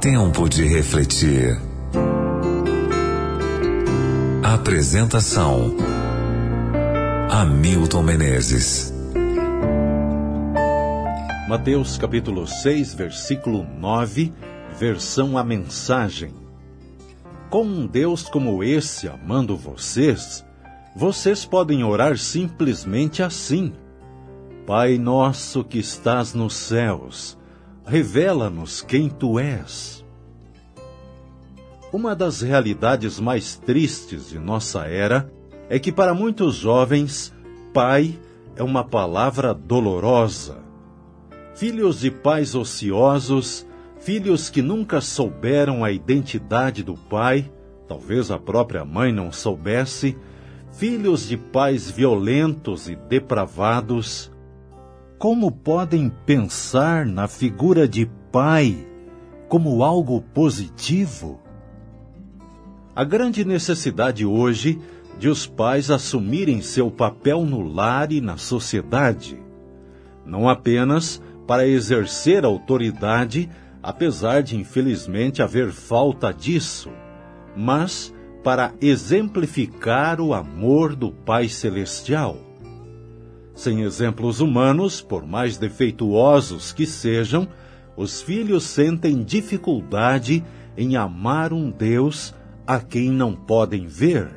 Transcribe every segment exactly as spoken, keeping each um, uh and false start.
Tempo de refletir. Apresentação: Hamilton Menezes. Mateus capítulo seis, versículo nove, versão A Mensagem. Com um Deus como esse amando vocês, vocês podem orar simplesmente assim: Pai nosso que estás nos céus, revela-nos quem Tu és. Uma das realidades mais tristes de nossa era é que para muitos jovens, pai é uma palavra dolorosa. Filhos de pais ociosos, filhos que nunca souberam a identidade do pai, talvez a própria mãe não soubesse, filhos de pais violentos e depravados, como podem pensar na figura de pai como algo positivo? A grande necessidade hoje de os pais assumirem seu papel no lar e na sociedade, não apenas para exercer autoridade, apesar de infelizmente haver falta disso, mas para exemplificar o amor do Pai Celestial. Sem exemplos humanos, por mais defeituosos que sejam, os filhos sentem dificuldade em amar um Deus a quem não podem ver.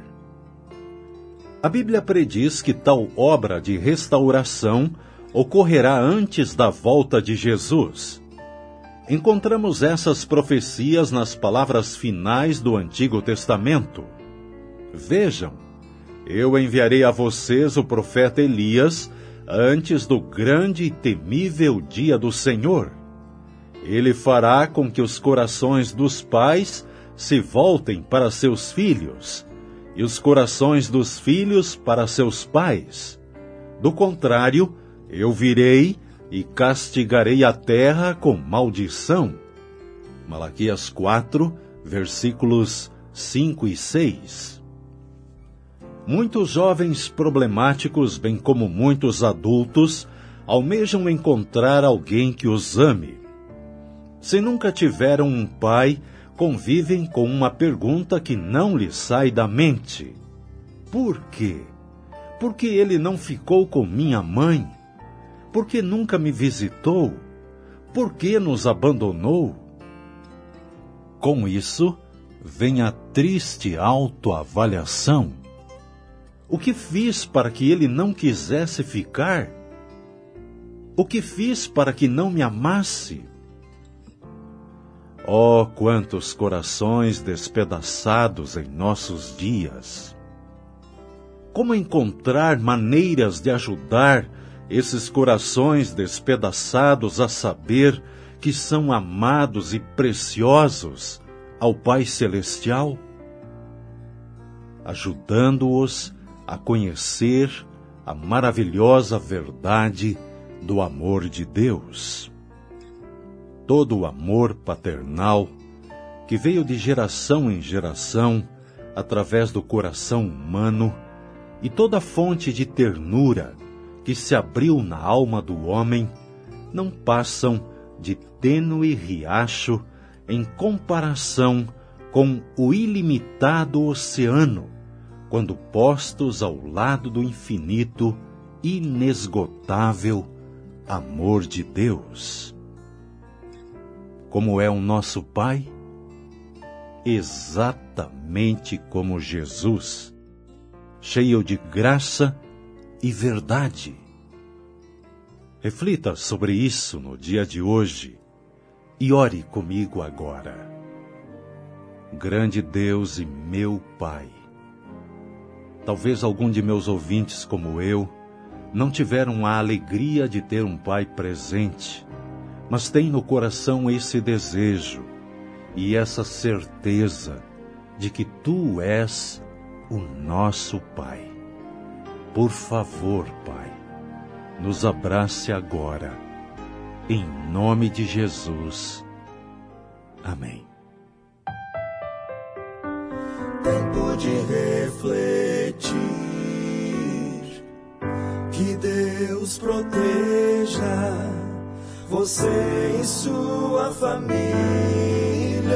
A Bíblia prediz que tal obra de restauração ocorrerá antes da volta de Jesus. Encontramos essas profecias nas palavras finais do Antigo Testamento. Vejam, eu enviarei a vocês o profeta Elias antes do grande e temível dia do Senhor. Ele fará com que os corações dos pais se voltem para seus filhos, e os corações dos filhos para seus pais. Do contrário, eu virei e castigarei a terra com maldição. Malaquias quatro, versículos cinco e seis. Muitos jovens problemáticos, bem como muitos adultos, almejam encontrar alguém que os ame. Se nunca tiveram um pai, convivem com uma pergunta que não lhes sai da mente: por quê? Por que ele não ficou com minha mãe? Por que nunca me visitou? Por que nos abandonou? Com isso, vem a triste autoavaliação. O que fiz para que ele não quisesse ficar? O que fiz para que não me amasse? Oh, quantos corações despedaçados em nossos dias! Como encontrar maneiras de ajudar esses corações despedaçados a saber que são amados e preciosos ao Pai Celestial? Ajudando-os a conhecer a maravilhosa verdade do amor de Deus. Todo o amor paternal que veio de geração em geração através do coração humano e toda a fonte de ternura que se abriu na alma do homem não passam de tênue riacho em comparação com o ilimitado oceano, quando postos ao lado do infinito, inesgotável amor de Deus. Como é o nosso Pai? Exatamente como Jesus, cheio de graça e verdade. Reflita sobre isso no dia de hoje e ore comigo agora. Grande Deus e meu Pai, talvez algum de meus ouvintes como eu não tiveram a alegria de ter um pai presente, mas tem no coração esse desejo e essa certeza de que Tu és o nosso Pai. Por favor, Pai, nos abrace agora, em nome de Jesus. Amém. Tempo de refletir, que Deus proteja você e sua família,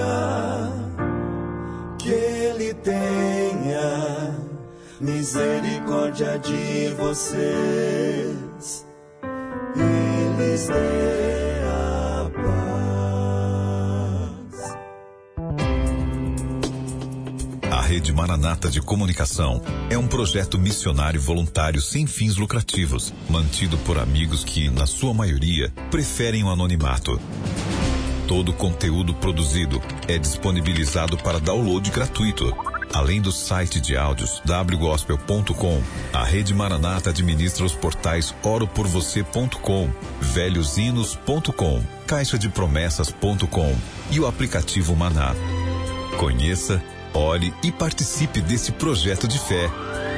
misericórdia de vocês e lhes dê a paz. A Rede Maranata de Comunicação é um projeto missionário voluntário sem fins lucrativos, mantido por amigos que, na sua maioria, preferem o anonimato. Todo o conteúdo produzido é disponibilizado para download gratuito. Além do site de áudios w gospel ponto com, a Rede Maranata administra os portais oro por você ponto com, velhos hinos ponto com, caixa de promessas ponto com e o aplicativo Maná. Conheça, ore e participe desse projeto de fé.